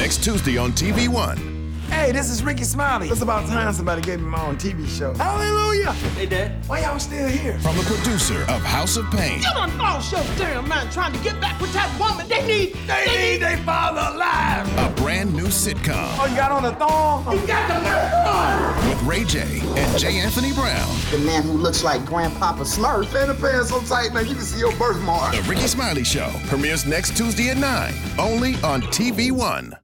next Tuesday on TV One. Hey, this is Ricky Smiley. It's about time somebody gave me my own TV show. Hallelujah! Hey, Dad. Why y'all still here? From the producer of House of Pain. You done lost your damn mind trying to get back with that woman. They need their father alive. A brand new sitcom. Oh, you got on a thong? You got the nerve. With Ray J and J. Anthony Brown. The man who looks like Grandpapa Smurf. Man, the pants so tight, man, you can see your birthmark. The Ricky Smiley Show premieres next Tuesday at 9, only on TV One.